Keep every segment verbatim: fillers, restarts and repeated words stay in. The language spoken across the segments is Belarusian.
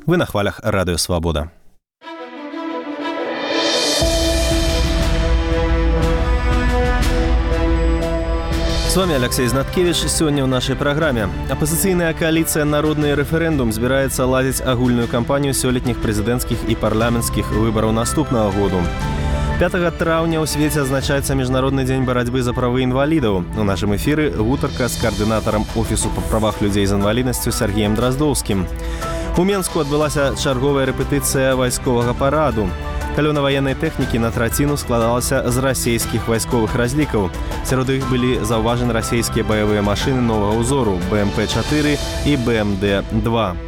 Вы на хвалях Радио Свобода. С вами Алексей Знаткевич. Сегодня в нашей программе. Оппозиционная коалиция «Народный референдум» собирается ладить агульную кампанию сёлетних президентских и парламентских выборов наступного года. пятага траўня ў свеце адзначаецца Міжнародны дзень барацьбы за правы інвалідаў. У нашым эфіры гутарка з каардынатарам Офісу па правах людзей з інваліднасцю Сергеем Драздоўскім. У Менску адбылася чарговая рэпетыцыя вайсковага параду. Калёна ваеннай тэхнікі на траціну складалася з расійскіх вайсковых разлікаў. Сярод іх былі заўважаны расійскія баявыя машыны новага ўзору бэ эм пэ чатыры і бэ эм дэ два.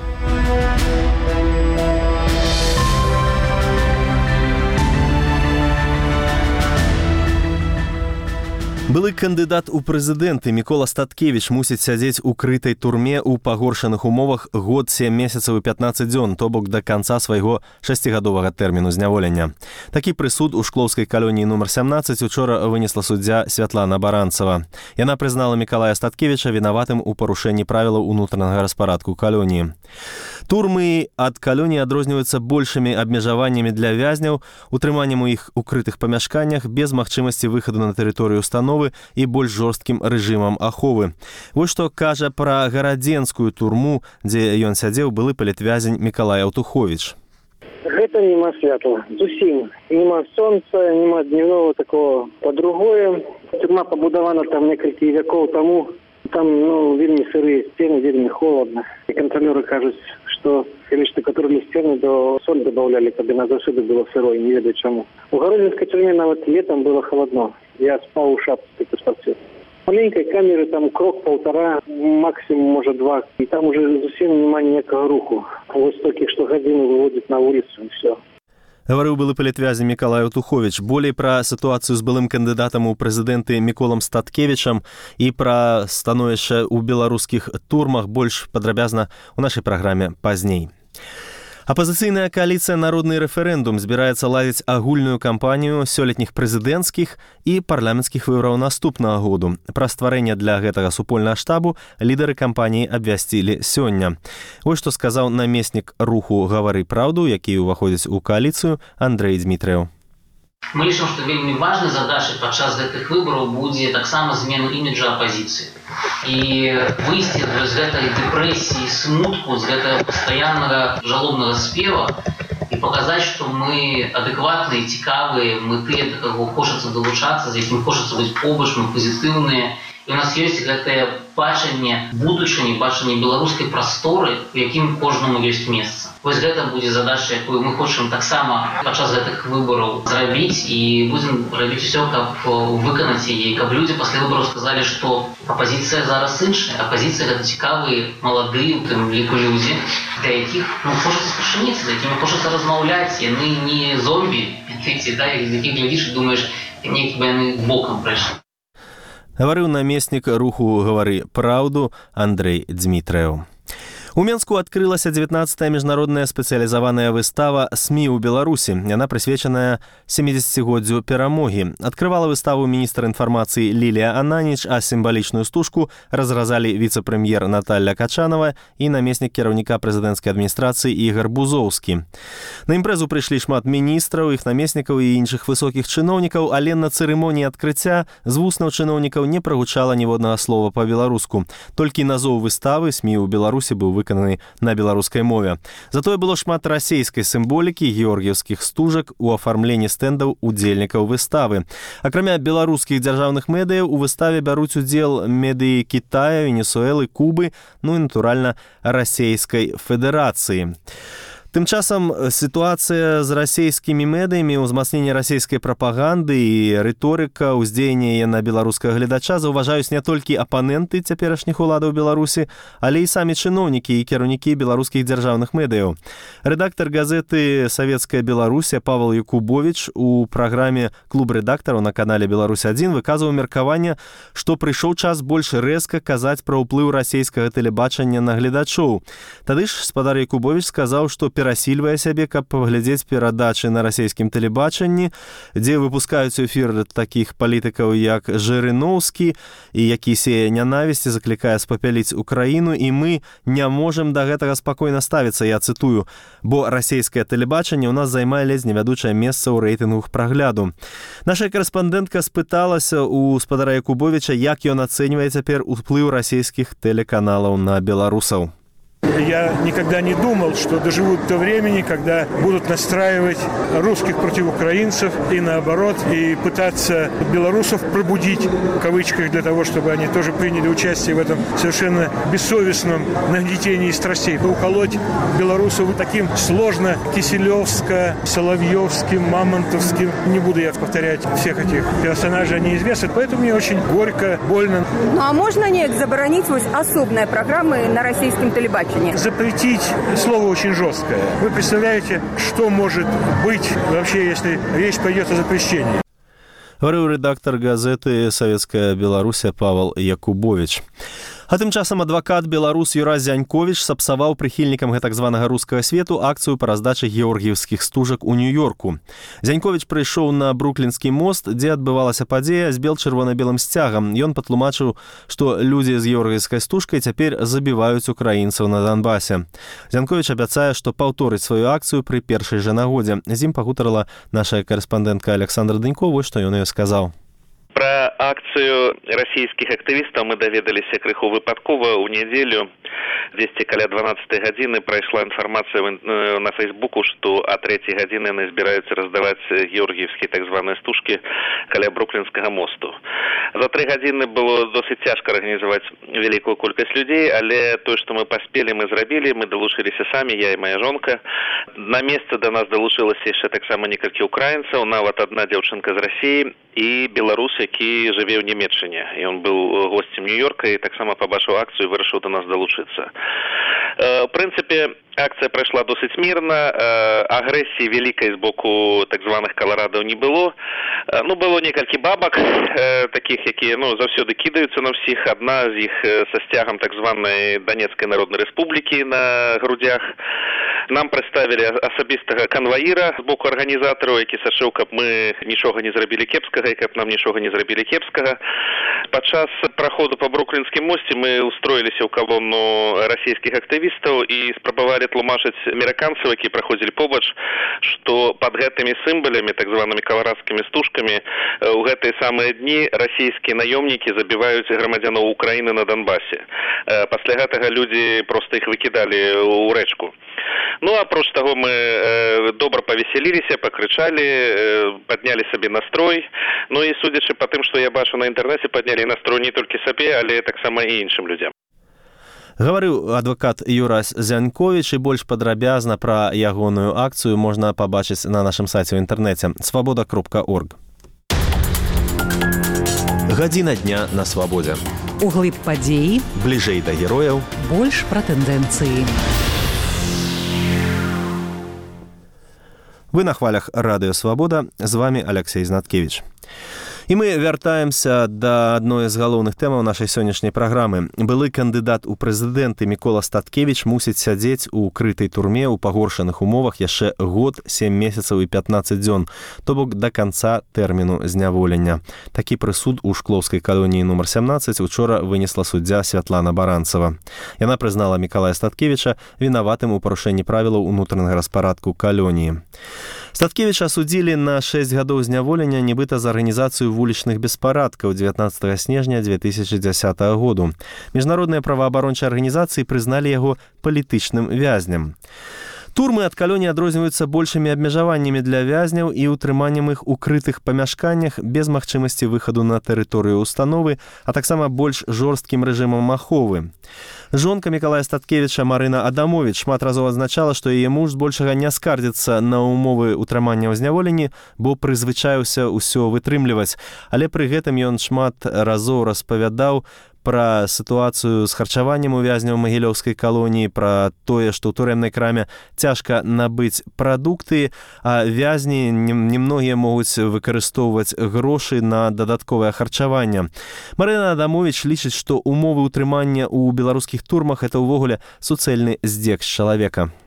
Былы кандыдат у прэзідэнты Мікола Статкевіч мусіць сядзець у крытай турме ў пагоршаных умовах год сем месяцаў і пятнаццаць дзён, то бок да канца свайго шасцігадовага тэрміну зняволення. Такі прысуд у шклоўскай калоніі нумар сямнаццаць учора вынесла суддзя Святлана Баранцава. Яна прызнала Мікалая Статкевіча вінаватым у парушэнні правілаў унутранага распарадку калоніі. Турмы ад калоніі адрозніваюцца большымі абмежаваннямі для вязняў, утрыманнем у іх укрытых памяшканнях без магчымасці выхаду на тэрыторыю установы і больш жорсткім рэжымам аховы. Вось што кажа пра гарадзенскую турму, дзе ён сядзеў былы палітвязень Мікалай Аўтуховіч. Гэта нема святла, зусім. Нема сонца, нема дневного такого. По-другое, турма пабудавана там некалькі вякоў таму. Там, ну, вельмі сырыя сцены, вельмі холодна. І кантралёры кажуць, што калі штукатурылі сцены, то соль добавлялі, каб яна заўсёды была сырой, не ведаю чаму. У гародзінскай турме нават летом было холодно. Я спаў у шапцы такой спацыю. Маленькай камеры там крок-полтора, максимум, можа, два. І там уже зусім нема ніякага руху. Вось толькі што гадзіну выводзяць на вуліцу, і все. Гаварыў былы палітвязень Мікалай Аўтуховіч. Болей пра сітуацыю з былым кандыдатам у прэзідэнты Міколам Статкевічам і пра становішча ў беларускіх турмах больш падрабязна ў нашай праграме пазней. Апозіцыйная коаліцыя «Народный референдум» збіраецца ладзіць агульную кампанію сёлетніх прэзідэнцкіх і парламенцкіх выбараў наступнага году. Пра стварэнне для гэтага супольнага штабу лідары кампаніі абвясцілі сёння. Вось што сказаў намеснік руху «Гавары праўду», які ўваходзіць у коаліцыю, Андрэй Дзмітрэў. Мы лічым, што вельмі важнай задачай падчас гэтых выбараў будзе таксама змену іміджа апазіцыі. І выйсці з гэтай дэпрэсіі, смутку, з гэтага пастаяннага жалобнага спева і паказаць, што мы адэкватныя, цікавыя, мы тыя, да каго хочацца далучацца, з якім хочацца быць побач, мы пазітыўныя. І у нас ёсць гэтае бачанне будучыні, бачанне беларускай прасторы, у якім кожнаму ёсць месца. Вось гэта будзе задача, якую мы хочам таксама падчас гэтых выбараў зрабіць і будзем рабіць усё, каб выканаць яе, каб людзі пасля выбараў сказалі, што апазіцыя зараз іншая. Апазіцыя гэта цікавыя, маладыя, у тым ліку людзі, для якіх ну, хочацца спрачыніцца, з якімі хочацца размаўляць, яны не зомбі, да, з якіх глядзіш і думаеш, неяк бы яны бокам прайшлі. Гаварыў намеснік руху «Гавары праўду» Андрэй Дзмітрэў. У Менску адкрылася дзевятнаццатая міжнародная спецыялізаваная выстава «СМІ ў Беларусі». Яна прысвечаная сямідзесяцігоддзю перамогі. Адкрывала выставу міністр інфармацыі Лілія Ананіч, а сімвалічную стужку разразалі віцэ-прэм'ер Наталля Качанова і намеснік кіраўніка прэзідэнцкай адміністрацыі Ігар Бузоўскі. На імпрэзу прыйшлі шмат міністраў, іх намеснікаў і іншых высокіх чыноўнікаў, але на цырымоніі адкрыцця з вуснаў чыноўнікаў не прагучала ніводнага слова па-беларуску. Толькі назоў выставы «СМІ ў Беларусі» быў выкананы на беларускай мове. Затое было шмат расейскай сімволікі, георгіевскіх стужак у афармленні стэндаў удзельнікаў выставы. Акрамя беларускіх дзяржаўных медыяў у выставе бяруць удзел медыі Кітая, Венесуэлы, Кубы, ну і, натуральна, Расейскай Федэрацыі. Тым часам сітуацыя з расійскімі медыямі, ўзмацненне расійскай прапаганды і рыторыка, ўздзеянне на беларускага гледача заўважаюць не толькі апаненты цяперашніх уладаў Беларусі, але і самі чыноўнікі і кіраўнікі беларускіх дзяржаўных медыяў. Рэдактар газеты «Савецкая Беларусь» Павел Якубович у праграме «Клуб рэдактараў» на канале «Беларусь адзін» выказваў меркаванне, што прыйшоў час больш рэзка казаць пра ўплыў расійскага тэлебачання на гледачоў. Тады ж спадар Якубович сказаў, што перад перасільвае сябе, каб паглядзець перадачы на расійскім тэлебачанні, дзе выпускаюць у эфір такіх палітыкаў, як Жырыноўскі, і які сее нянавісці, заклікае спапяліць Украіну, і мы не можам да гэтага спакойна ставіцца, я цытую, бо расійскае тэлебачанне ў нас займае ледзь не вядучае месца ў рэйтынгах прагляду. Наша корэспандэнтка спыталася у спадара Якубовіча, як ён ацэньвае цяпер уплыў расійскіх тэлеканалаў на беларусаў. Я никогда не думал, что доживут до времени, когда будут настраивать русских против украинцев и наоборот, и пытаться белорусов пробудить, в кавычках, для того, чтобы они тоже приняли участие в этом совершенно бессовестном нагнетении страстей. Уколоть белорусов таким сложно киселевско-соловьевским, мамонтовским. Не буду я повторять всех этих персонажей, они известны, поэтому мне очень горько, больно. Ну а можно не заборонить особные программы на российском телебачении? Запретить слово очень жесткое. Вы представляете, что может быть вообще, если речь пойдет о запрещении? Говорил редактор газеты «Советская Беларусь» Павел Якубович. А тым часам адвакат беларус Юрась Зяньковіч сапсаваў прыхільнікам гэтак званага рускага свету акцыю па раздачы георгіевскіх стужак у Нью-Йорку. Зяньковіч прыйшоў на Бруклінскі мост, дзе адбывалася падзея з бел-чырвона-белым сцягам. Ён патлумачыў, што людзі з георгіевскай стужкай цяпер забіваюць украінцаў на Донбасе. Зяньковіч абяцае, што паўторыць сваю акцыю пры першай жа нагодзе. З ім пагутарыла наша корэспандэнтка Александра Дынько, вось што ён ёй сказаў. Про акцию российских активистов мы доведаліся крыху выпадкова ў нядзелю. Дзесьці каля дванаццатай гадзіны прайшла інфармацыя на Фейсбуку, што а трэцяй гадзіны яны збіраюцца раздаваць георгіевскія так званыя стужкі каля Бруклінскага мосту. За тры гадзіны было досыць цяжка арганізаваць вялікую колькасць людзей, але тое, што мы паспелі, мы зрабілі, мы далучыліся самі, я і моя жонка. На месцы да нас далучылася яшчэ таксама некалькі украінцаў, нават адна дзяўчынка з Расіі і беларус, які жыве ў Нямецчыне. Ён быў госцем Нью-Йорка і таксама пабачыў акцыю і вырашыў да нас далучыцца. В прынцыпе, акцыя прайшла досыць мірна, агрэсіі вялікай з боку так званых каларадаў не было. Ну, было некалькі бабак, такіх, якія ну, заўсёды кідаюцца на ўсіх. Адна з іх са сцягам так званай Донецкай Народнай Рэспублікі на грудях. Нам прадставілі асабістага канваіра з боку арганізатараў, які сачыў, каб мы нічога не зрабілі кепскага і каб нам нічога не зрабілі кепскага. Падчас праходу па Бруклінскім мосце мы устроіліся ў калону расійскіх актывістаў і спрабавалі тлумачыць амерыканцаў, які праходзілі побач, што пад гэтымі сімвалямі, так званымі каларадскімі стужкамі, у гэтыя самыя дні расійскія наёмнікі забіваюць грамадзянаў Украіны на Донбасе. Пасля гэтага людзі проста іх выкідалі ў рэчку. Ну, апроч таго, мы э, добра павесяліліся, пакрычалі, э, паднялі сабе настрой. Ну і судзячы па тым, што я бачу на інтэрнэце, паднялі настрой не толькі сабе, але таксама і іншым людзям. Гаварыў адвакат Юрась Зяньковіч, і больш падрабязна пра ягоную акцыю можна пабачыць на нашым сайце ў інтэрнэце свабода кропка орг. Гадзіна дня на свабодзе. Углыб падзеі, бліжэй да герояў, больш пра тэндэнцыі. Вы на хвалях Радыё Свабода, з вами Алексей Знаткевич. І мы вяртаемся да адной з галоўных тэмаў нашай сённяшняй праграмы. Былы кандыдат у прэзідэнты Мікола Статкевіч мусіць сядзець у крытай турме ў пагоршаных умовах яшчэ год, сем месяцаў і пятнаццаць дзён, то бок да канца тэрміну зняволення. Такі прысуд у шклоўскай калоніі нумар сямнаццаць учора вынесла суддзя Святлана Баранцева. Яна прызнала Мікалая Статкевіча вінаватым у парушэнні правілаў унутранага распарадку калоніі. Статкевіча асудзілі на шэсць гадоў зняволення нібыта за арганізацыю вулічных беспарадкаў дзевятнаццатага снежня дзве тысячы дзясятага году. Міжнародныя праваабарончыя арганізацыі прызналі яго палітычным вязнем. Турмы ад калоніі адрозніваюцца большымі абмежаваннямі для вязняў і ўтрыманнем іх у крытых памяшканнях без магчымасці выхаду на тэрыторыю установы, а таксама больш жорсткім рэжымам аховы. Жонка Мікалая Статкевіча Марына Адамовіч шмат разоў адзначала, што яе муж збольшага не скардзіцца на ўмовы ўтрымання ў зняволенні, бо прызвычаіўся ўсё вытрымліваць. Але пры гэтым ён шмат разоў распавядаў пра сітуацыю з харчаваннем увязняў магілёўскай калоніі, пра тое, што ў турэмнай краме цяжка набыць прадукты, а вязні немногія могуць выкарыстоўваць грошы на дадатковае харчаванне. Марына Адамовіч лічыць, што ўмовы ўтрымання ў беларускіх турмах – это ўвогуле суцэльны здзек з чалавека.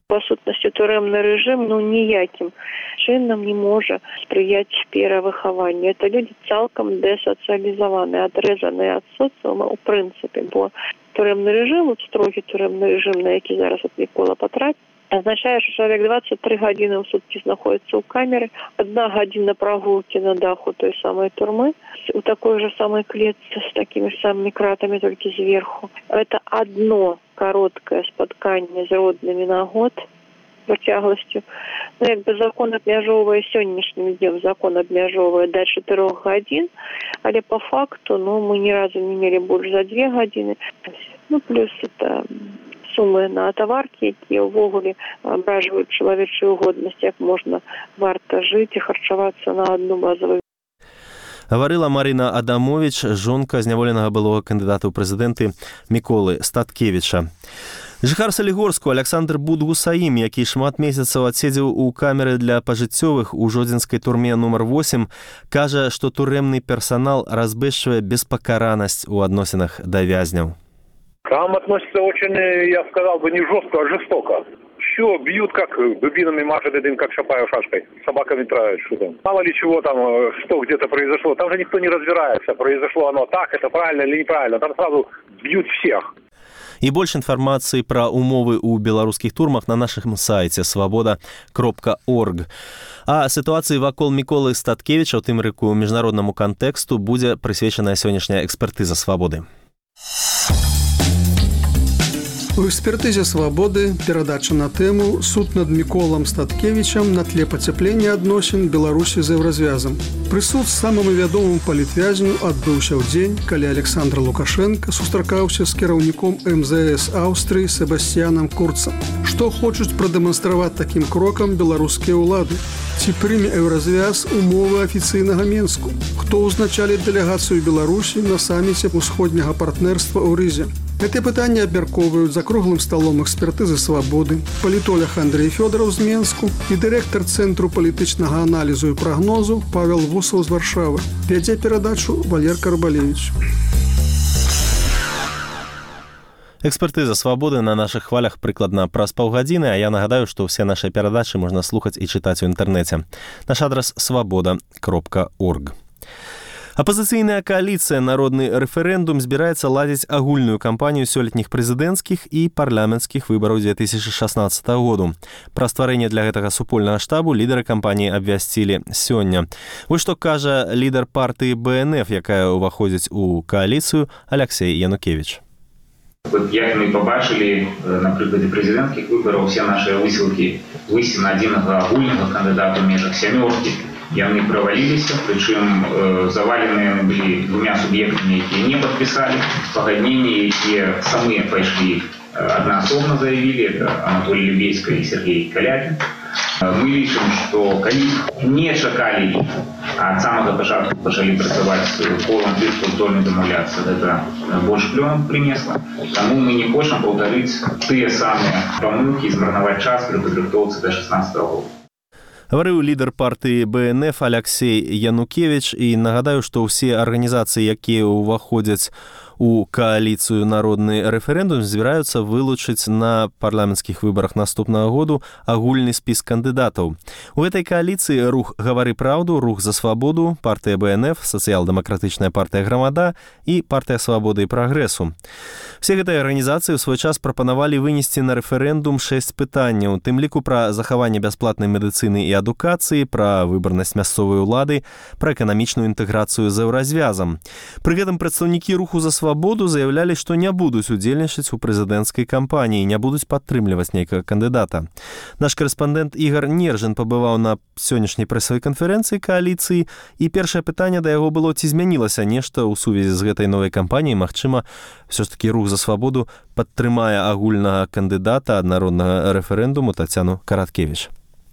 Па сутнасці турэмны рэжым ну ніякім чынам не можа спрыяць перавыхаванню. Это людзі цалкам дэсацыялізаваныя, адрэзаныя ад соцыума ў прынцыпе, бо турэмны рэжым, вот строгі турэмны рэжым, на які зараз от Мікола патраціў, азначае, што чалавек двадцать три гадзіны ў суткі знаходзіцца ў камеры, одна гадзіна прагулкі на даху той самай турмы, у такой же самой клетцы с такими же самыми кратами, только сверху. Это одно короткое спотканне з роднымі на год працягласцю. Ну, як бы закон абмяжоўвае сённяшнім днём, закон абмяжоўвае да чатырох гадзін, але по факту, ну, мы ні разу не мелі больш за две гадзіны. Ну, плюс это сумы на таваркі, якія ўвогуле абражваюць чалавечую годнасць, як можна варта жыць і харчавацца на одну базовую. Гаварыла Марина Адамович, жонка зняволенага былога кандыдата ў прэзідэнты Міколы Статкевіча. Жыхар Салігорску Александр Будгусаім, які шмат месяцаў адседзеў у камеры для пажыццёвых у жодзінскай турме нумар восемь, кажа, што турэмны персанал разбэшчвае беспакаранасць у адносінах да вязняў. Там относятся очень, я сказал бы, не жестко, а жестоко. Все бьют, как дубинами машут, один как Шапаев шашкой. Собаками травят, что там. Мало ли чего там, что где-то произошло. Там же никто не разбирается, произошло оно так, это правильно или неправильно. Там сразу бьют всех. І больш інфармацыі пра умовы ў беларускіх турмах на нашым сайце свабода кропка орг. А сітуацыі вакол Міколы Статкевіча, у тым ліку міжнароднаму кантэксту, будзе прысвечаная сённяшняя экспертыза свабоды. У экспертызе «Свабоды» перадача на тэму «Суд над Міколам Статкевічам на тле пацяплення адносін Беларусі з еўразвязам». Прысуд з самым вядомым палітвязню адбыўся ў дзень, калі Александр Лукашенко сустракаўся з кіраўніком эм зэ эс Аўстрыі Себасцьянам Курцам. Што хочуць прадэманстраваць такім крокам беларускія ўлады? Ці прыме еўразвяз умовы афіцыйнага Менску? Хто ўзначаліць дэлегацыю Беларусі на саміце усходняга партнерства ў Рызе? Гэтыя пытанні абмяркоўваюць за круглым сталом экспертызы «Свабоды» палітолог Андрей Фёдораў з Менску і дырэктар Цэнтру палітычнага аналізу і прагнозу Павел Вусаў з Варшавы. Вядзе перадачу Валер Карбалевіч. Экспертыза «Свабоды» на нашых хвалях прыкладна праз паўгадзіны, а я нагадаю, што ўсе нашы перадачы можна слухаць і чытаць у інтэрнэце. Наш адрас свабода кропка орг. Апазіцыйная кааліцыя «Народны рэферэндум» збіраецца ладзіць агульную кампанію сёлетніх прэзідэнцкіх і парламенцкіх выбараў две тысячи шаснаццатага году. Пра стварэнне для гэтага супольнага штабу лідары кампаніі абвясцілі сёння. Вось што кажа лідар партыі бэ эн эф, якая ўваходзіць у кааліцыю, Алексей Янукевич. Вот як мы побачили на прикладе президентских выборов, все наши высылки выйти на одного агульного кандидата в межах семерки, яны провалились, причем э, завалены были двумя субъектами, которые не подписали погоднение, и сами пошли э, одноособно заявили, это Анатолий Любейский и Сергей Калякин. Мы лічым, што калі не чакалі іх, а ад самага пачатку пачалі працаваць колам тых, што здольны дамаўляцца, гэта больш плён прынесла. Таму мы не хочам паўтарыць тыя самыя памылкі і змарнаваць час пры падрыхтоўцы да шаснаццатага года. Гаварыў лідар партыі бэ эн эф Алексей Янукевич, і нагадаю, што ўсе арганізацыі, якія ўваходзяць у кааліцыю «Народны рэферэндум», збіраюцца вылучыць на парламенцкіх выбарах наступнага году агульны спіс кандыдатаў. У гэтай кааліцыі рух «Гавары праўду», рух «За свабоду», партыя бэ эн эф, сацыял-дэмакратычная партыя «Грамада» і партыя «Свабоды і прагрэсу». Все гэтыя арганізацыі ў свой час прапанавалі вынесці на рэферэндум шэсць пытанняў, тым ліку пра захаванне бясплатнай медыцыны і адукацыі, пра выбарнасць мясцовай улады, пра эканамічную інтэграцыю з еўразвязам. Пры гэтым прадстаўнікі руху «За свабоду» заявлялі, што не будуць удзельнічаць у прэзідэнцкай кампаніі, не будуць падтрымліваць нейкага кандыдата. Наш карэспандэнт Ігар Нержин пабываў на сённяшняй прэсавай канферэнцыі кааліцыі, і першае пытанне да яго было, ці змянілася нешта ў сувязі з гэтай новай кампаніяй. Магчыма, ўсё ж такі рух «За свабоду» падтрымае агульнага кандыдата ад народнага рэферэндуму Тацяну Караткевіч.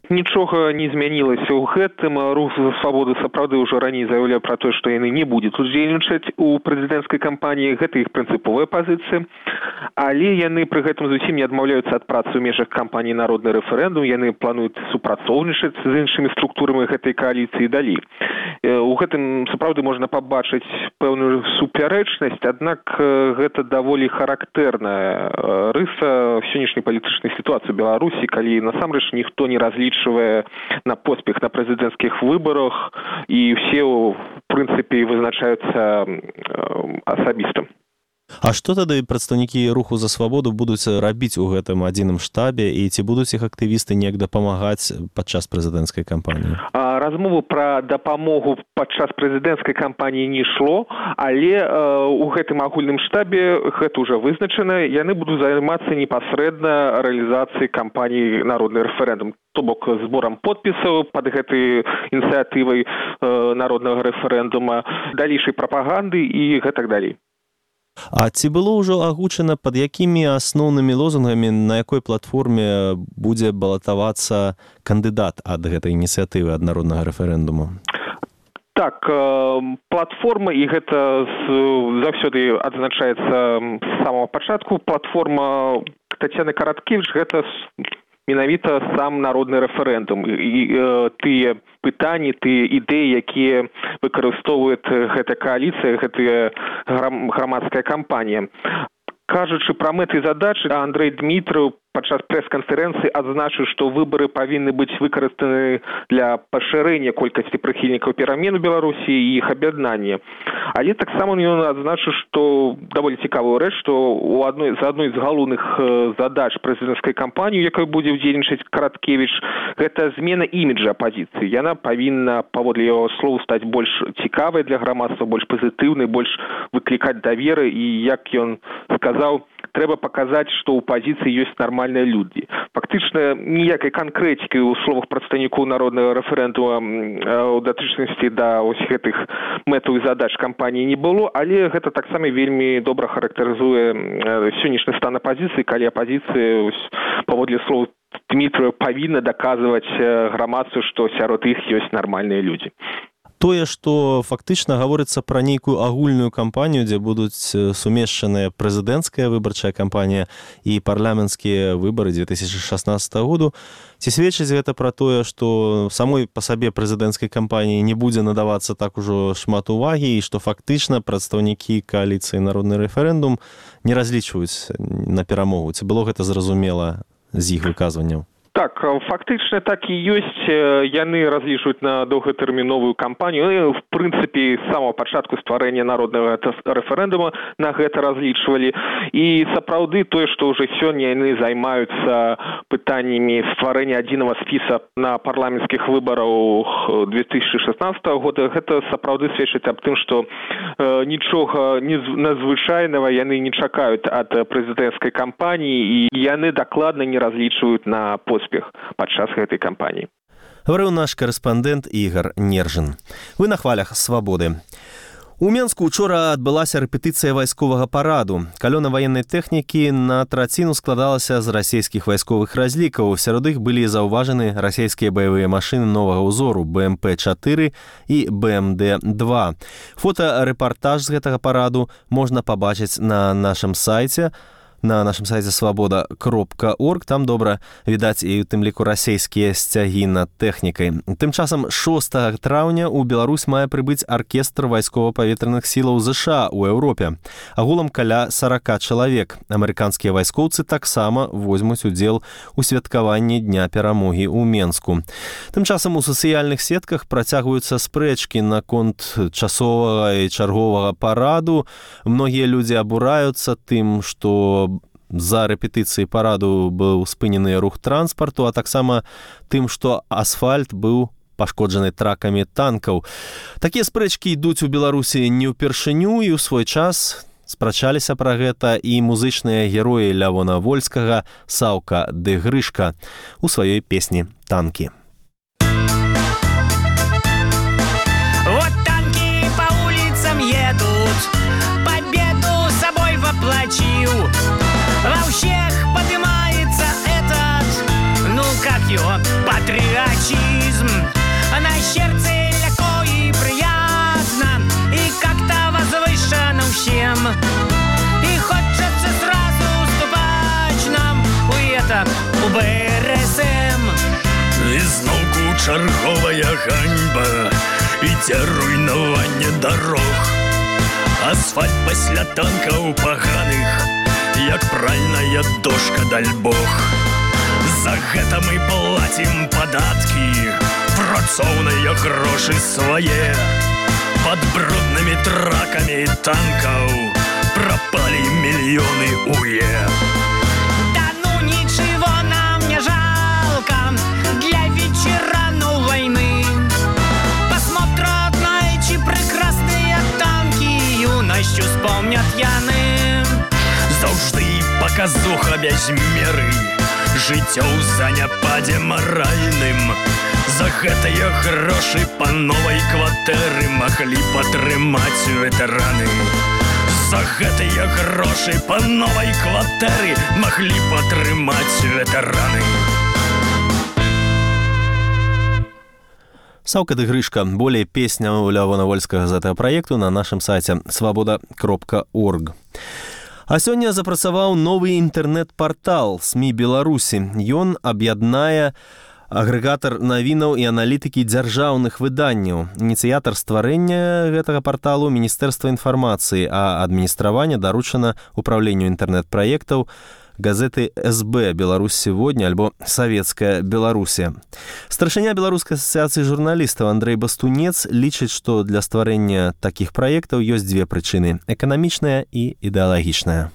Нічога не змянілася ў гэтым. Рух за свабоду сапраўды ўжо раней заяўляў пра тое, што яны не будуць удзельнічаць у прэзідэнцкай кампаніі. Гэта іх прынцыповая пазіцыя. Але яны пры гэтым зусім не адмаўляюцца ад працы ў межах кампаніі «Народны рэферэндум». Яны плануюць супрацоўнічаць з іншымі структурамі гэтай кааліцыі далей. У гэтым сапраўды можна пабачыць пэўную супярэчнасць, аднак гэта даволі характэрная рыса сённяшняй палітычнай сітуацыі ў Беларусі, калі насамрэч ніхто не разлічвае на поспех на прэзідэнцкіх выбарах і ўсе, у прынцыпе, вызначаюцца асабіста. А што тады прадстаўнікі руху за свабоду будуць рабіць у гэтым адзіным штабе, і ці будуць іх актывісты неяк дапамагаць падчас прэзідэнцкай кампаніі? Размову пра дапамогу падчас прэзідэнцкай кампаніі не ішло, але э, у гэтым агульным штабе гэта ўжо вызначана. Яны будуць займацца непасрэдна рэалізацыяй кампаніі «Народны рэферэндум», то бок зборам подпісаў пад гэтай ініцыятывай э, народнага рэферэндума, далейшай прапаганды і гэтак далей. А ці было ўжо агучана, пад якімі асноўнымі лозунгамі, на якой платформе будзе балатавацца кандыдат ад гэтай ініцыятывы, ад народнага рэферэндуму? Так, платформа, і гэта заўсёды адзначаецца з самого пачатку, платформа Таццяны Караткевіч, гэта менавіта сам народны рэферэндум. І э, тыя пытанні, тыя ідэі, якія выкарыстоўвае гэта кааліцыя, гэтая грамадская кампанія. Кажучы пра мэты і задачы, Андрэй Дмітрэў падчас прэс-канферэнцыі адзначыў, што выбары павінны быць выкарыстаны для пашырэння колькасці прыхільнікаў перамен у Беларусі і іх аб'яднання. Але таксама ён адзначыў, што даволі цікавую рэч, што у адной з адной з галоўных задач прэзідэнцкай кампаніі, якой будзе ўдзельнічаць Караткевіч, гэта змена іміджа апазіцыі. Яна павінна, паводле яго слоў, стаць больш цікавай для грамадства, больш пазітыўнай, больш выклікаць даверы, і, як ён сказаў, трэба паказаць, што ў пазіцыі ёсць нармальныя людзі. Фактычна ніякай канкрэтыкі ў словах прадстаўнікоў народнага рэферэндума ў датычнасці да ось гэтых мэтаў і задач кампаніі не было, але гэта таксама вельмі добра характарызуе сённяшні стан апазіцыі, калі апазіцыя, паводле слоў Дмітрэва, павінна даказваць грамадству, што сярод іх ёсць нармальныя людзі. Тое, што фактычна гаворыцца пра нейкую агульную кампанію, дзе будуць сумешчаныя прэзідэнцкая выбарчая кампанія і парламенцкія выбары две тысячи шаснаццатага году, ці сведчыць гэта пра тое, што самой па сабе прэзідэнцкай кампаніі не будзе надавацца так ужо шмат увагі, і што фактычна прадстаўнікі кааліцыі «Народны рэферэндум» не разлічваюць на перамогу? Ці было гэта зразумела з іх выказванняў? Так, фактычна так і ёсць. Яны разлічваюць на доўгатэрміновую кампанію. В прынцыпе, з самого пачатку стварэння народнага рэферэндума на гэта разлічвалі. І сапраўды тое, што ўжо сёння яны займаюцца пытаннямі стварэння адзінага спіса на парламенцкіх выбараў две тысячи шаснаццатага года, гэта сапраўды сведчыць аб тым, што э, нічога надзвычайнага яны не чакаюць ад прэзідэнцкай кампаніі, і яны дакладна не разлічваюць на поспех падчас гэтай кампаніі. Гаварыў наш карэспандэнт Ігар Нержин. Вы на хвалях свабоды. У Менску учора адбылася рэпетыцыя вайсковага параду. Калёна ваеннай тэхнікі на траціну складалася з расійскіх вайсковых разлікаў. Сярод іх былі заўважаны расійскія баявыя машыны новага ўзору бэ эм пэ чатыры і бэ эм дэ два. Фотарэпартаж з гэтага параду можна пабачыць на нашым сайце, на нашым сайце свабода кропка орг. Там добра відаць і ў тым ліку расійскія сцягі над тэхнікай. Тым часам шостага траўня ў Беларусь мае прыбыць аркестр вайскова-паветраных сілаў ЗША ў Еўропе. Агулам каля сорока чалавек. Амерыканскія вайскоўцы таксама возьмуць удзел у святкаванні Дня перамогі ў Менску. Тым часам у сацыяльных сетках працягваюцца спрэчкі наконт часовага і чарговага параду. Многія людзі абураюцца тым, што за рэпетыцыі параду быў спынены рух транспарту, а таксама тым, што асфальт быў пашкоджаны тракамі танкаў. Такія спрэчкі ідуць у Беларусі не ўпершыню, і ў свой час спрачаліся пра гэта і музычныя героі Лявона Вольскага, Саўка ды Грышка у сваёй песні «Танкі». Вот танки по улицам едут, победу собой воплотил. Во всех поднимается этот, ну как его, патриот. бэ эр эс эм. Ізноўку чарговая ганьба, ідзе руйнаванне дарог. Асфальт пасля танкаў паганых, як пральная дошка, даль Бог. За гэта мы плацім падаткі, працоўныя грошы свае. Пад бруднымі тракамі танкаў пропали миллионы уе. Да ну ничего нам не жалко для ветеранов войны. Посмотрят на эти прекрасные танки, юностью вспомнят яны. Заўжды показуха без меры, жыццё ў заняпадзе маральным. За гэтыя грошы па новай кватэры маглі падтрымаць ветэраны. За гэтыя грошы па новай кватэры маглі падтрымаць ветэраны. Саўка ды Грышка. Болей песняў Лявона Вольскага з гэтага праекту на нашым сайце свабода кропка орг. А сёння запрацаваў новы інтэрнэт-партал СМІ Беларусі. Ён аб'яднае агрэгатар навінаў і аналітыкі дзяржаўных выданняў. Ініцыятар стварэння гэтага парталу Міністэрства інфармацыі, а адміністраванне даручана управленню інтэрнэт-праектаў газеты эс бэ «Беларусь сегодня» альбо «Советская Беларусія». Старшыня Беларускай асацыяцыі журналістаў Андрэй Бастунец лічыць, што для стварэння такіх праектаў ёсць дзве прычыны – эканамічная і ідэалагічная.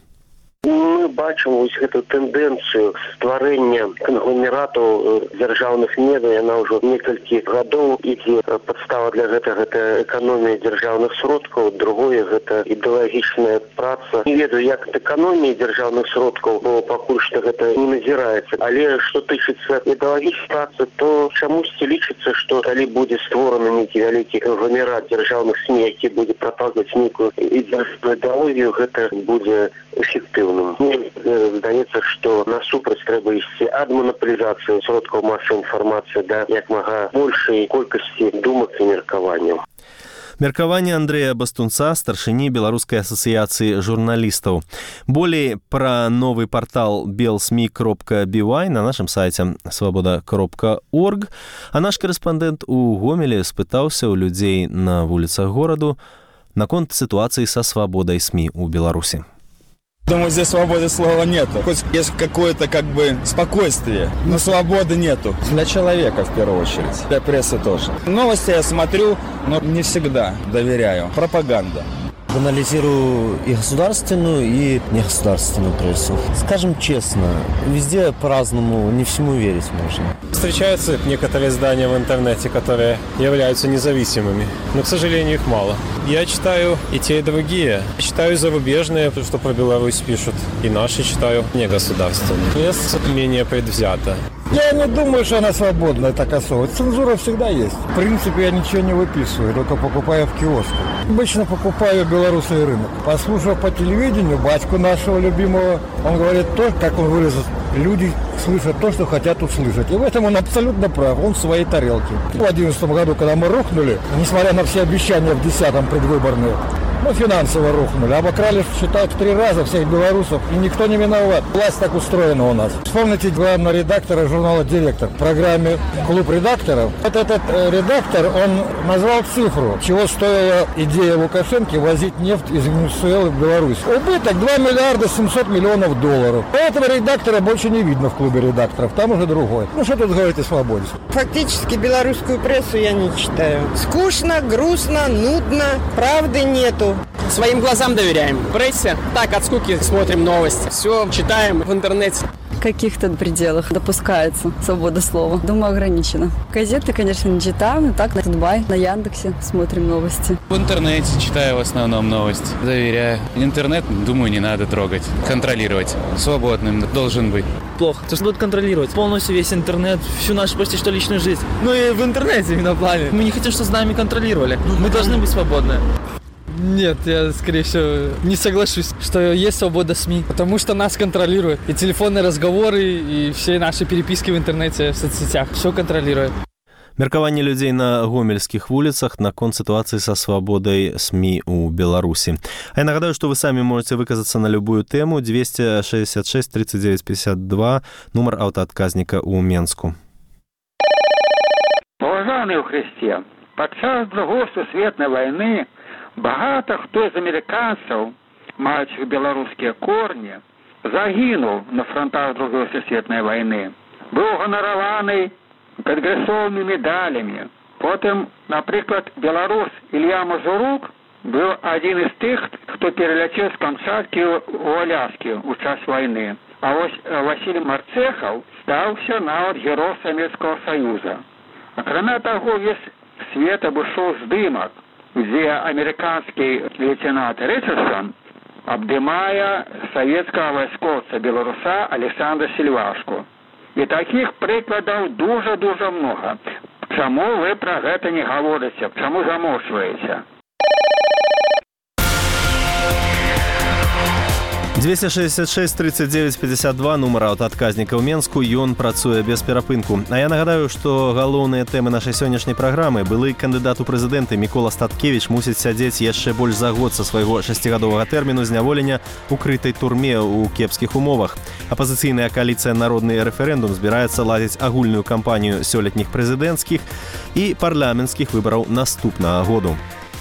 Мы бачым вось гэту тэндэнцыю стварэння кангломератаў дзяржаўных медыя, яна ўжо некалькі гадоў ідзе. Падстава для гэтага гэта эканомія дзяржаўных сродкаў, другое гэта ідэалагічная праца. Не ведаю, як ад эканоміі дзяржаўных сродкаў, бо пакуль што гэта не назіраецца. Але што тычыцца ідэалагічнай працы, то чамусьці лічыцца, што калі будзе створаны нейкі вялікі кангломерат дзяржаўных СМІ, які будзе прапагваць нейкую ідэалогію, гэта будзе эфектыўна. Мне здаецца, што насупраць трэба ісці ад манапалізацыі сродкаў масавай інфармацыі да як мага большай колькасці думак і меркаванняў. Меркаванне Андрэя Бастунца, старшыні Беларускай асацыяцыі журналістаў. Болей пра новы партал белсми кропка би вай на нашым сайце свабода кропка орг. А наш корэспандэнт у Гомелі спытаўся ў людзей на вуліцах гораду наконт сітуацыі са свабодай СМІ ў Беларусі. Думаю, здесь свободы слова нету. Хоть есть какое-то как бы спокойствие, но свободы нету. Для человека в первую очередь, для прессы тоже. Новости я смотрю, но не всегда доверяю. Пропаганда. Анализирую и государственную, и негосударственную прессу. Скажем честно, везде по-разному, не всему верить можно. Встречаются некоторые издания в интернете, которые являются независимыми, но, к сожалению, их мало. Я читаю и те, и другие. Читаю зарубежные, что про Беларусь пишут, и наши читаю негосударственные. Пресса менее предвзята. Я не думаю, что она свободная, так особо. Цензура всегда есть. В принципе, я ничего не выписываю, только покупаю в киоске. Обычно покупаю белорусский рынок. Послушав по телевидению батьку нашего любимого, он говорит то, как он выразил, люди слышат то, что хотят услышать. И в этом он абсолютно прав, он в своей тарелке. В две тысячи одиннадцатом году, когда мы рухнули, несмотря на все обещания в десятом предвыборные, мы финансово рухнули, обокрали, считают, в три раза всех белорусов, и никто не виноват. Власть так устроена у нас. Вспомните главного редактора журнала «Директор» в программе «Клуб редакторов». Вот этот э, редактор, он назвал цифру, чего стоила идея Лукашенко возить нефть из Венесуэлы в Беларусь. Убыток два миллиарда семьсот миллионов долларов. Этого редактора больше не видно в клубе редакторов, там уже другой. Ну что тут говорить о свободе? Фактически белорусскую прессу я не читаю. Скучно, грустно, нудно, правды нету. Своим глазам доверяем. В прессе так от скуки смотрим новости. Все читаем в интернете. В каких-то пределах допускается свобода слова. Думаю, ограничена. Газеты, конечно, не читаем, но так на Тутбай, на Яндексе смотрим новости. В интернете читаю в основном новости. Доверяю. Интернет, думаю, не надо трогать. Контролировать. Свободным должен быть. Плохо. То, что будут контролировать полностью весь интернет, всю нашу почти что личную жизнь. Ну и в интернете именно в плане. Мы не хотим, чтобы с нами контролировали. Мы должны быть свободны. Нет, я, скорее всего, не соглашусь, что есть свобода СМИ, потому что нас контролируют. И телефонные разговоры, и все наши переписки в интернете, в соцсетях. Все контролирует. Меркаванне людзей на гомельскіх вуліцах наконт сітуацыі са свабодай СМІ ў Беларусі. А я нагадаю, што вы самі можаце выказацца на любую тэму. Двести шестьдесят шесть тридцать девять пятьдесят два, нумар аўтаадказніка ў Менску. Паважаныя ў Хрысце, падчас Другой сусветнай вайны багата хто з амерыканцаў, маючых беларускія корні, загінуў на фронтах Другой сусветнай вайны. Быў ганараваны кангрэсовымі медалямі. Потым, напрыклад, беларус Ілья Мазурук быў адзін з тых, хто пераляцеў з Камчаткі ў Аляскі ў час вайны. А вось Васіль Марцэхаў стаўся нават героем Савецкага Саюза. Акрамя таго, весь свет абышоў здымак, дзе амерыканскі лейтенант Рычардсон абдымае савецкага вайскоўца беларуса Александра Сільвашку. І такіх прыкладаў дуже-дуже много. Чаму вы пра гэта не гаворыце? Чаму замоўчваеце? двести шестьдесят шесть тридцать девять пятьдесят два, нумар аўтаадказніка ў Менску, ён працуе без перапынку. А я нагадаю, што галоўныя тэмы нашай сённяшняй праграмы. Былы кандыдат у прэзідэнты Мікола Статкевіч мусіць сядзець яшчэ больш за год са свайго шасцігадовага тэрміну зняволення ў крытай турме ў кепскіх умовах. Апазіцыйная кааліцыя «Народны рэферэндум» збіраецца ладзіць агульную кампанію сёлетніх прэзідэнцкіх і парламенцкіх выбараў наступнага году.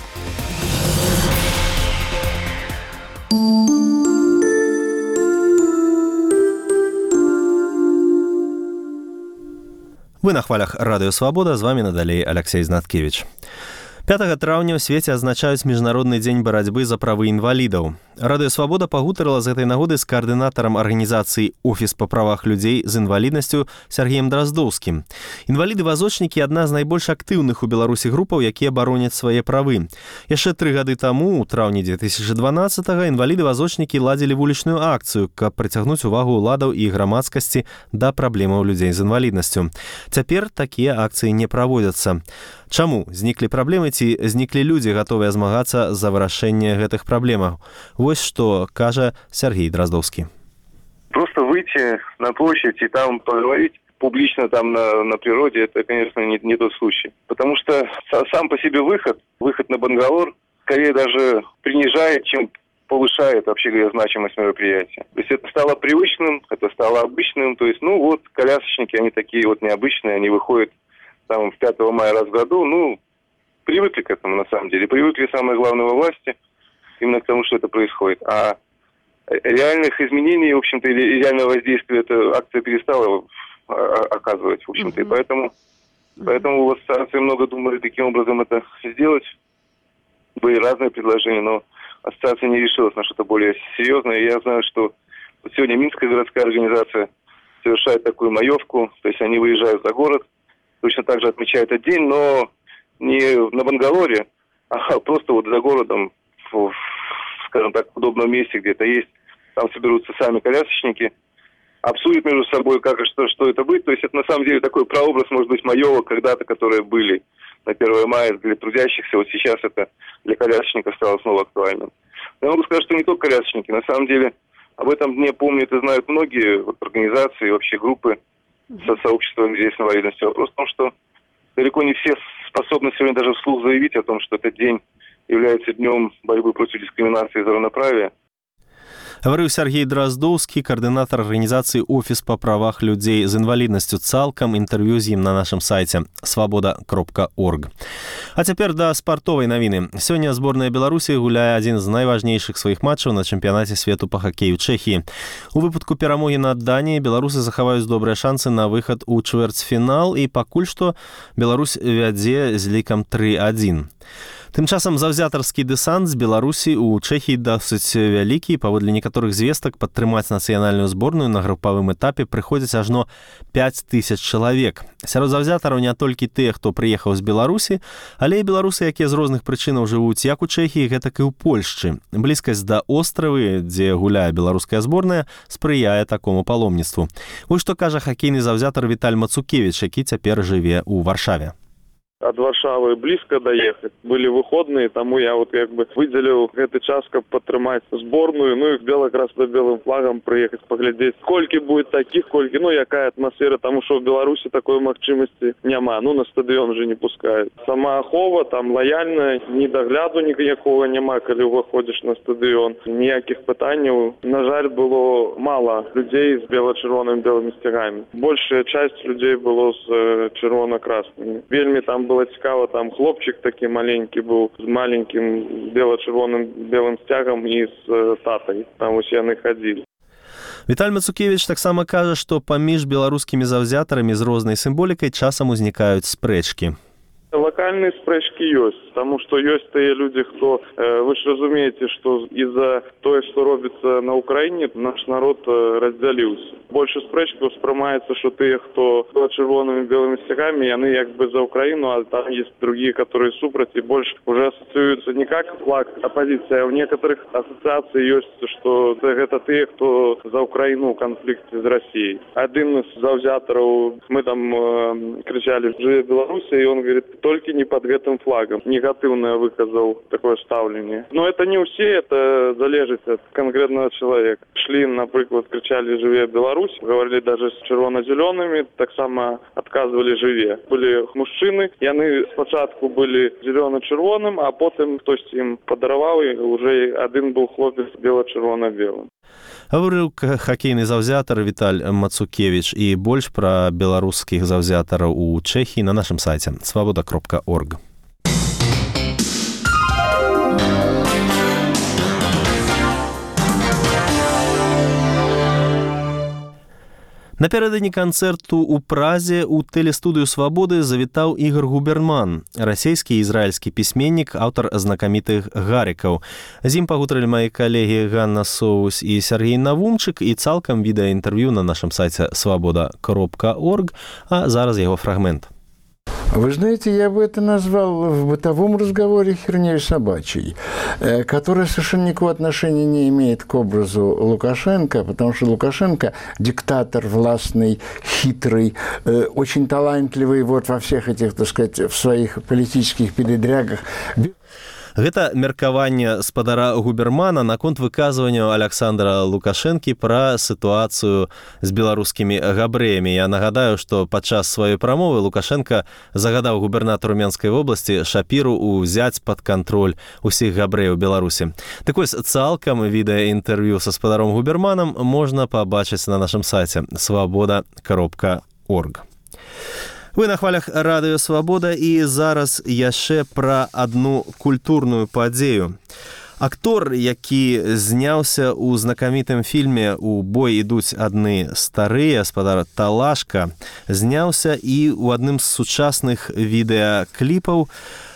Вы на хвалях Радыё Свабода, з вами надалей Алексей Знаткевич. пятага траўня ў свеце адзначаюць міжнародны дзень барацьбы за правы інвалідаў. Радыё Свабода пагутарыла з гэтай нагоды з каардынатарам арганізацыі «Офіс па правах людзей з інваліднасцю» Сергеем Драздоўскім. Інваліды-вазочнікі – адна з найбольш актыўных у Беларусі групаў, якія бароняць свае правы. Яшчэ тры гады таму, у траўні две тысячы дванаццатага, інваліды-вазочнікі ладзілі вулічную акцыю, каб прыцягнуць увагу ўладаў і грамадскасці да праблемаў людзей з інваліднасцю. Цяпер такія акцыі не праводзяцца. Чаму? Зніклі праблемы ці зніклі людзі, гатовыя змагацца за вырашэнне гэтых праблемаў? Вось што кажа Сергей Драздоўскі. Просто выйти на площадь и там поговорить публично там на, на природе, это, конечно, не, не тот случай. Потому что сам по себе выход, выход на Бангалор, скорее даже принижает, чем повышает, вообще говоря, значимость мероприятия. То есть это стало привычным, это стало обычным. То есть, ну вот, колясочники, они такие вот необычные, они выходят там в пятого мая раз в году, ну, привыкли к этому на самом деле. Привыкли, самое главное, во власти, именно к тому, что это происходит. А реальных изменений, в общем-то, или реального воздействия эта акция перестала оказывать, в общем-то. Mm-hmm. И поэтому, поэтому у ассоциации много думали, каким образом это сделать. Были разные предложения, но ассоциация не решилась на что-то более серьезное. И я знаю, что вот сегодня Минская городская организация совершает такую маевку, то есть они выезжают за город, точно так же отмечают этот день, но не на Бангалоре, а просто вот за городом, в, скажем так, в удобном месте где-то есть. Там соберутся сами колясочники, обсудят между собой, как и что, что это будет. То есть это на самом деле такой прообраз, может быть, маевок когда-то, которые были на первое мая для трудящихся. Вот сейчас это для колясочников стало снова актуальным. Но я могу сказать, что не только колясочники. На самом деле об этом дне помнят и знают многие вот, организации, вообще группы со сообществом людей с инвалидностью. Вопрос в том, что далеко не все способны сегодня даже вслух заявить о том, что этот день является днем борьбы против дискриминации за равноправие. Гаварыў Сергей Драздоўскі, каардынатар арганізацыі «Офіс па правах людзей з інваліднасцю». Цалкам інтэрв'ю з ім на нашым сайце свабода кропка орг. А цяпер да спартовай навіны. Сёння зборная Беларусі гуляе адзін з найважнейшых сваіх матчаў на чэмпіянаце свету па хакею Чэхіі. У выпадку перамогі над Даніяй беларусы захаваюць добрыя шансы на выхад у чвэрцьфінал, і пакуль што Беларусь вядзе з лікам тры адзін. Тым часам заўзятарскі дэсант з Беларусі ў Чэхіі досыць вялікі. Паводле некаторых звестак, падтрымаць нацыянальную зборную на групавым этапе прыходзяць ажно пяць тысяч чалавек. Сярод заўзятараў не толькі тыя, хто прыехаў з Беларусі, але і беларусы, якія з розных прычынаў жывуць як у Чэхіі, гэтак і ў Польшчы. Блізкасць да остравы, дзе гуляе беларуская зборная, спрыяе такому паломніцтву. Вось што кажа хакейны заўзятар Віталь Мацукевіч, які цяпер жыве ў Варшаве. От Варшавы близко доехать. Были выходные, тому я вот как бы выделил этот час, как подтримать сборную, ну и бело-красно-белым флагом приехать, поглядеть, сколько будет таких, сколько, ну, якая атмосфера, потому что в Беларуси такой махчимости нема, ну, на стадион уже не пускают. Сама ахова там лояльная, ні догляду никакого нема, коли выходишь на стадион, ніяких питань. На жаль, было мало людей с бело-червоними белыми стягами. Большая часть людей было с червоно-красними. Вельми там было цікаво, там хлопчик такий маленький був з маленьким бело-червоним белым стягом і з татой. Там ось яны ходили. Віталь Мацукевіч таксама кажа, што паміж беларускімі заўзятарамі з рознай сімволікай часам узнікаюць спрэчкі. Локальные спрэчки есть, потому что есть те люди, кто, э, вы же разумеете, что из-за того, что робится на Украине, наш народ э, разделился. Больше спрэчков воспринимается, что те, кто с червонными белыми стягами, они как бы за Украину, а там есть другие, которые супротив, и больше уже ассоциируются не как флаг оппозиции, а в некоторых ассоциациях есть, что это те, кто за Украину в конфликте с Россией. Один из завзяторов, мы там э, кричали «Живе Беларусь», и он говорит, только не под этим флагом. Негативно выказал такое ставление. Но это не все, это залежит от конкретного человека. Шли, например, кричали «Живе Беларусь», говорили даже с червоно-зелеными, так само отказывали «Живе». Были мужчины, и они спочатку были зелено-червоным, а потом кто-то им подаровал, и уже один был хлопец бело-червоно-белым. Гаварыў хакейны заўзятар Віталь Мацукевіч, і больш пра беларускіх заўзятараў у Чэхіі на нашым сайце свабода кропка орг. Напярэдадні канцэрту ў Празе ў тэлестудыю «Свабоды» завітаў Ігор Губерман, расійскі і ізраільскі пісьменнік, аўтар знакамітых «Гарыкаў». З ім пагутарылі мае калегі Ганна Соус і Сергей Навумчык, і цалкам відэаінтэрв'ю на нашым сайце свабода кропка орг, а зараз яго фрагмент. Вы знаете, я бы это назвал в бытовом разговоре херней собачьей, которая совершенно никакого отношения не имеет к образу Лукашенко, потому что Лукашенко диктатор властный, хитрый, очень талантливый вот во всех этих, так сказать, в своих политических передрягах. Гэта меркаванне спадара Губермана наконт выказвання Александра Лукашэнкі пра сітуацыю з беларускімі габрэямі. Я нагадаю, што падчас сваёй прамовы Лукашенко загадаў губернатару Менскай вобласці Шапіру ўзяць пад кантроль усіх габрэяў Беларусі. Так вось, цалкам відэаінтэрв'ю са спадаром Губерманам можна пабачыць на нашым сайце свабода кропка орг. Вы на хвалях радыё «Свабода», і зараз яшчэ пра адну культурную падзею. Актор, які зняўся ў знакамітым фільме «У бой ідуць адны старыя», спадар Талашка, зняўся і ў адным з сучасных відэакліпаў,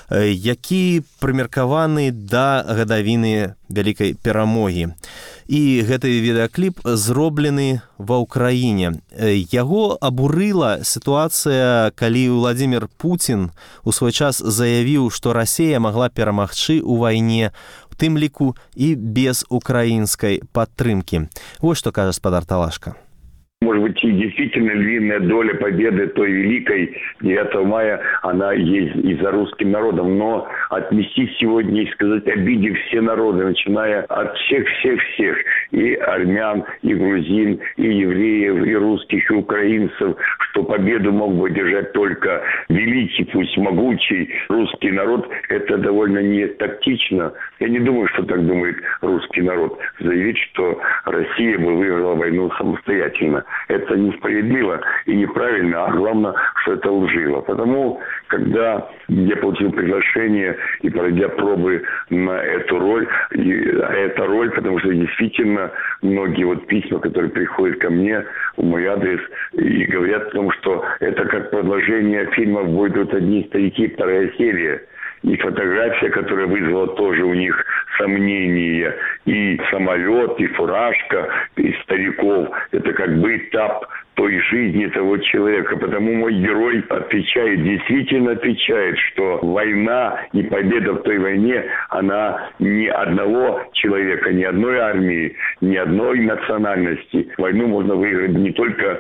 які прымеркаваны да гадавіны вялікай перамогі. І гэты відэакліп зроблены ва ўкраіне. Яго абурыла сітуацыя, калі Владзімір Пуцін у свой час заявіў, што Расія магла перамагчы ў вайне, у тым ліку і без украінскай падтрымкі. Вось што кажа спадар Талашка. Может быть, и действительно львиная доля победы той великой девятого мая, она есть и за русским народом. Но отместить сегодня и сказать, обидев все народы, начиная от всех-всех-всех, и армян, и грузин, и евреев, и русских, и украинцев, что победу мог бы держать только великий, пусть могучий русский народ, это довольно не тактично. Я не думаю, что так думает русский народ. Заявить, что Россия бы выиграла войну самостоятельно. Это несправедливо и неправильно, а главное, что это лживо. Потому, когда я получил приглашение и пройдя пробы на эту роль, и эта роль, потому что действительно многие вот письма, которые приходят ко мне в мой адрес и говорят о том, что это как продолжение фильма «В бой идут одни старики», вторая серия. И фотография, которая вызвала тоже у них сомнения, и самолет, и фуражка, и стариков. Это как бы этап той жизни того человека. Потому мой герой отвечает, действительно отвечает, что война и победа в той войне, она не одного человека, ни одной армии, ни одной национальности. Войну можно выиграть не только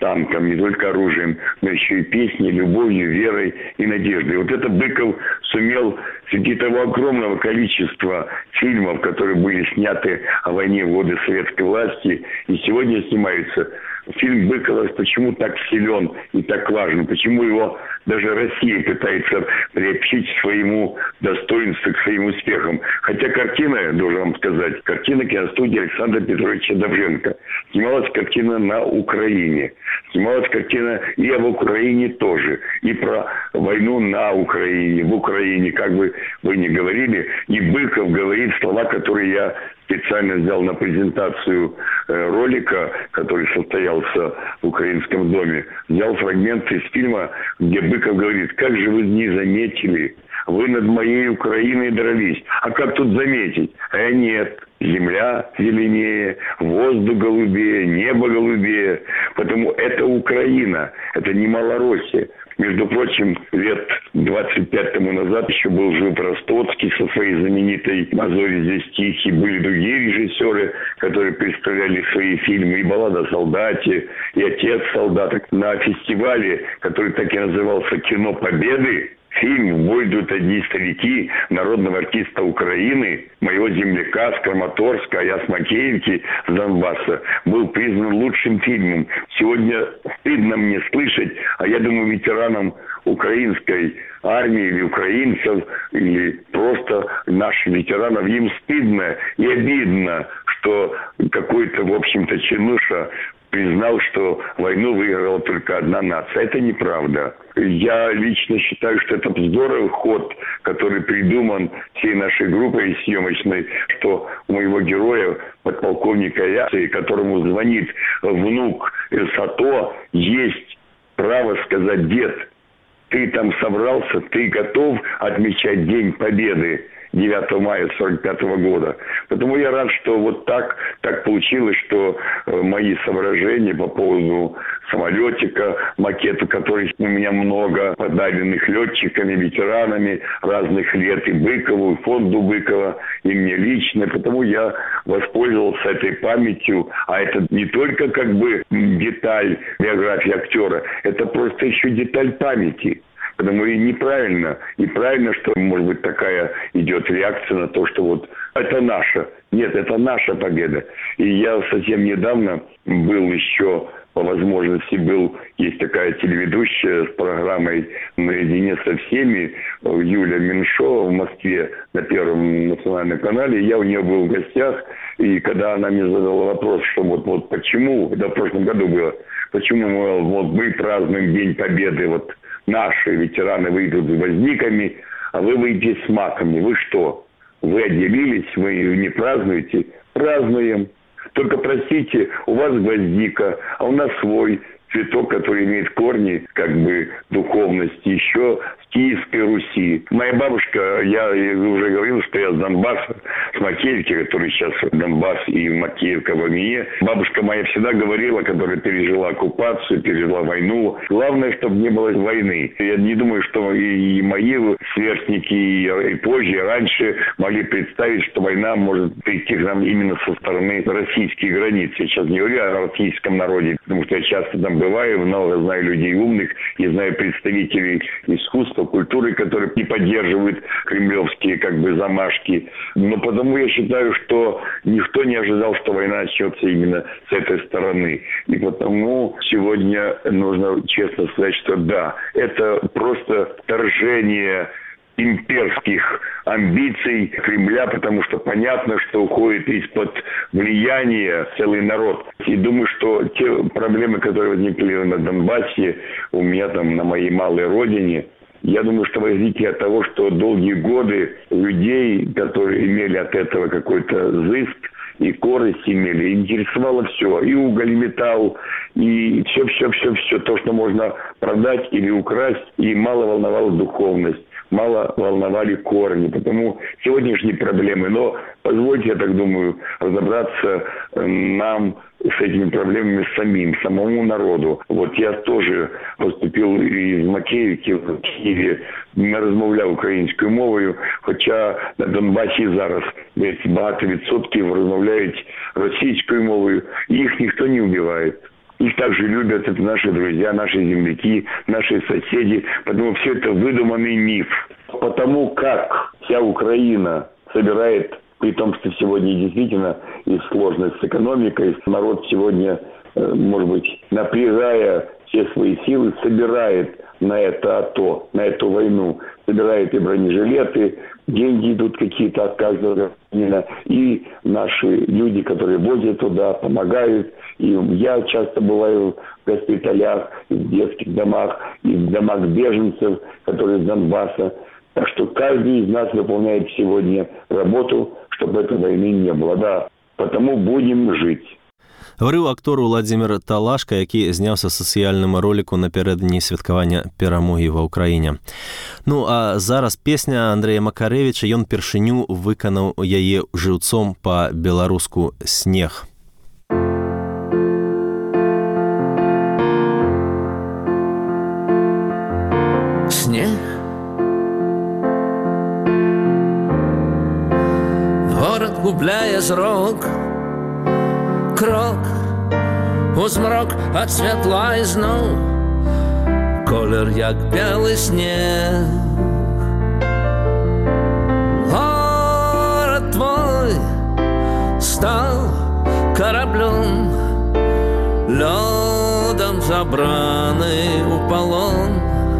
танком, не только оружием, но еще и песней, любовью, верой и надеждой. Вот это Быков сумел среди того огромного количества фильмов, которые были сняты о войне в годы советской власти и сегодня снимаются. Фильм Быкова почему так силен и так важен? Почему его даже Россия пытается приобщить к своему достоинству, к своим успехам? Хотя картина, я должен вам сказать, картина киностудии Александра Петровича Довженко. Снималась картина на Украине. Снималась картина и об Украине тоже. И про войну на Украине, в Украине, как бы вы ни говорили. И Быков говорит слова, которые я специально взял на презентацию э, ролика, который состоялся в Украинском доме. Взял фрагменты из фильма, где Быков говорит: «Как же вы не заметили? Вы над моей Украиной дрались. А как тут заметить? А нет. Земля зеленее, воздух голубее, небо голубее. Потому это Украина, это не Малороссия». Между прочим, лет двадцать пять тому назад еще был жив Ростоцкий со своей знаменитой «А зори здесь тихие». Были другие режиссеры, которые представляли свои фильмы. И «Баллада о солдате», и «Отец солдата». На фестивале, который так и назывался «Кино Победы», фильм «В бой идут одни старики» народного артиста Украины, моего земляка с Краматорска, а я с Макеевки, с Донбасса, был признан лучшим фильмом. Сегодня стыдно мне слышать, а я думаю, ветеранам украинской армии или украинцев, или просто наших ветеранов, им стыдно и обидно, что какой-то, в общем-то, чинуша признал, что войну выиграла только одна нация. Это неправда. Я лично считаю, что это здоровый ход, который придуман всей нашей группой съемочной, что у моего героя, подполковника Ясы, которому звонит внук Сато, есть право сказать: «Дед, ты там собрался, ты готов отмечать День Победы девятого мая сорок пятого года». Потому я рад, что вот так, так получилось, что э, мои соображения по поводу самолетика, макету, которых у меня много, подаренных летчиками, ветеранами разных лет, и Быкову, и фонду Быкова, и мне лично. Потому я воспользовался этой памятью. А это не только как бы деталь биографии актера, это просто еще деталь памяти. Потому и неправильно, неправильно, что, может быть, такая идет реакция на то, что вот это наша. Нет, это наша победа. И я совсем недавно был еще, по возможности, был, есть такая телеведущая с программой «Наедине со всеми», Юля Меньшова в Москве на Первом национальном канале. Я у нее был в гостях, и когда она мне задала вопрос, что вот, вот почему, это в прошлом году было, почему мол, вот мы празднуем День Победы, вот наши ветераны выйдут с гвоздиками, а вы выйдете с маками. Вы что? Вы отделились? Вы не празднуете? Празднуем. Только, простите, у вас гвоздика, а у нас свой цветок, который имеет корни, как бы, духовности, еще с Киевской Руси. Моя бабушка, я уже говорил, что я с Донбасса, с Макеевки, который сейчас Донбасс и Макеевка в Амие. Бабушка моя всегда говорила, которая пережила оккупацию, пережила войну, главное, чтобы не было войны. Я не думаю, что и мои сверстники, и позже, и раньше могли представить, что война может прийти к нам именно со стороны российских границ. Я сейчас не говорю о российском народе, потому что я часто там бываю, много знаю людей умных, и знаю представителей искусства, культуры, которые не поддерживают кремлевские как бы замашки. Но потому я считаю, что никто не ожидал, что война начнется именно с этой стороны. И потому сегодня нужно честно сказать, что да, это просто вторжение имперских амбиций Кремля, потому что понятно, что уходит из-под влияния целый народ. И думаю, что те проблемы, которые возникли на Донбассе, у меня там на моей малой родине, я думаю, что возникли от того, что долгие годы людей, которые имели от этого какой-то зыск и корысть имели, интересовало все. И уголь, и металл, и все-все-все-все, то, что можно продать или украсть, и мало волновала духовность. Мало волновали корни, потому сегодняшние проблемы. Но позвольте, я так думаю, разобраться нам с этими проблемами самим, самому народу. Вот я тоже поступил из Макеевки в Киеве, не розмовляв українською мовою, хоча на Донбасі зараз багато відсотків розмовляють російською мовою, і їх ніхто не вбиває. их также любят, это наши друзья, наши земляки, наши соседи. Поэтому все это выдуманный миф. Потому как вся Украина собирает, при том, что сегодня действительно и сложность с экономикой, народ сегодня, может быть, напрягая все свои силы, собирает на это АТО, на эту войну, собирает и бронежилеты, деньги идут какие-то от каждого гражданина, и наши люди, которые возят туда, помогают. И я часто бываю в госпиталях, в детских домах, и в домах беженцев, которые из Донбасса. Так что каждый из нас выполняет сегодня работу, чтобы этой войны не было. Да, потому будем жить. Говорив актор Владимир Талашка, який знявся в соціальному ролику напередодні святкування перемоги в Україні. Ну, а зараз песня Андрея Макаревича, ён першыню выканаў яе жыўцом па-беларуску «Снег». Снег город губляе зрок, крок у змрок ад святла ізноў, колер як белы снег. Город твой стал кораблем, лёдом забраны у полон.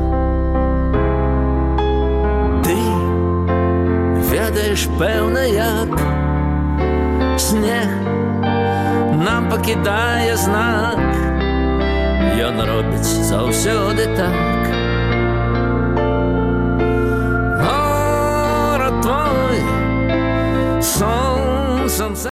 Ты ведаеш, пэўна, як снег нам пакідае знак. Ён робіць заўсёды так,